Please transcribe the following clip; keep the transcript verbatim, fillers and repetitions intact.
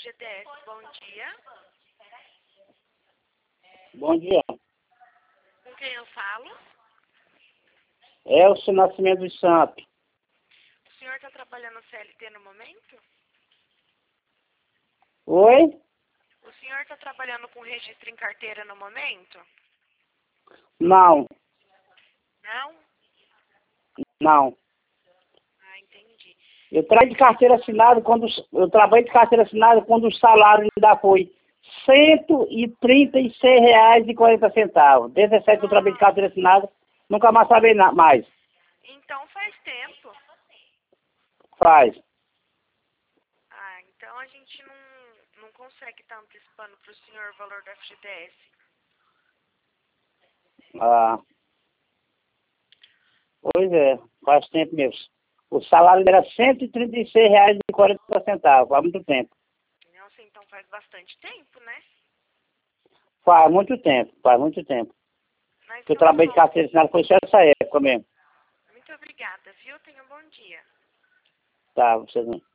G D S, bom dia. Bom dia. Com quem eu falo? Elcio Nascimento dos Santos. O senhor está trabalhando no C L T no momento? Oi? O senhor está trabalhando com registro em carteira no momento? Não, Não? não. Ah, entendi. Eu trabalho de carteira assinada quando eu trabalho de carteira assinada quando o salário ainda foi cento e trinta e seis reais e quarenta centavos. dezessete eu trabalhei de carteira assinada, nunca mais trabalhei na- mais. Então faz tempo. Faz. Ah, então a gente não, não consegue estar antecipando para o senhor o valor do F G D S. Ah, pois é, faz tempo mesmo. O salário era cento e trinta e seis reais e quarenta centavos, há muito tempo. Nossa, então faz bastante tempo, né? Faz muito tempo, faz muito tempo. Mas Que eu então tá trabalhei de bom. carteira assinada foi só essa época mesmo. Muito obrigada, viu? Tenha um bom dia. Tá, você não.